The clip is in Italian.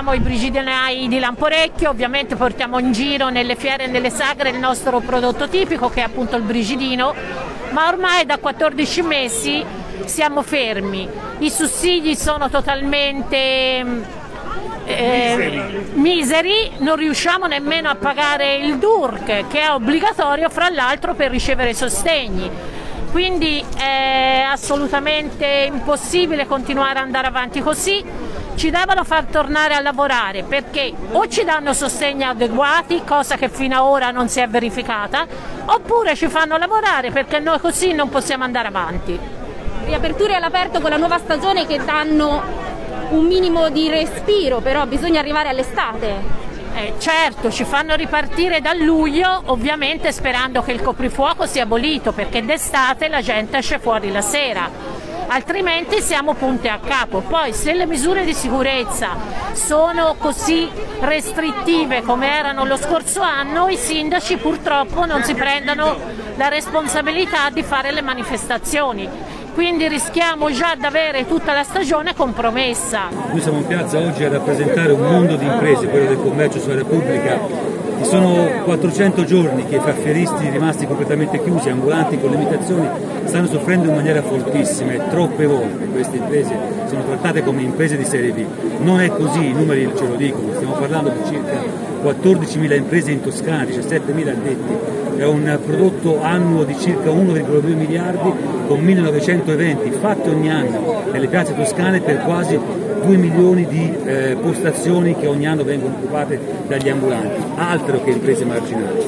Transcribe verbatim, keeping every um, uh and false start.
siamo i brigidenai di Lamporecchio, ovviamente portiamo in giro nelle fiere e nelle sagre il nostro prodotto tipico che è appunto il brigidino, ma ormai da quattordici mesi siamo fermi, i sussidi sono totalmente Eh, miseri. miseri, non riusciamo nemmeno a pagare il D U R C che è obbligatorio fra l'altro per ricevere sostegni, quindi è assolutamente impossibile continuare ad andare avanti così. Ci devono far tornare a lavorare perché o ci danno sostegni adeguati, cosa che fino ad ora non si è verificata, oppure ci fanno lavorare perché noi così non possiamo andare avanti. Riaperture all'aperto con la nuova stagione che danno un minimo di respiro, però bisogna arrivare all'estate. Eh, certo, ci fanno ripartire da luglio, ovviamente sperando che il coprifuoco sia abolito, perché d'estate la gente esce fuori la sera, altrimenti siamo punti a capo. Poi se le misure di sicurezza sono così restrittive come erano lo scorso anno, i sindaci purtroppo non si prendono la responsabilità di fare le manifestazioni. Quindi rischiamo già di avere tutta la stagione compromessa. Noi siamo in piazza oggi a rappresentare un mondo di imprese, quello del commercio sulla Repubblica. Sono quattrocento giorni che i farfieristi rimasti completamente chiusi, ambulanti con limitazioni, stanno soffrendo in maniera fortissima e troppe volte queste imprese sono trattate come imprese di serie B. Non è così, i numeri ce lo dicono, stiamo parlando di circa quattordicimila imprese in Toscana, diciassettemila addetti. È un prodotto annuo di circa uno virgola due miliardi con millenovecento eventi fatti ogni anno nelle piazze toscane per quasi due milioni di eh, postazioni che ogni anno vengono occupate dagli ambulanti, altro che imprese marginali.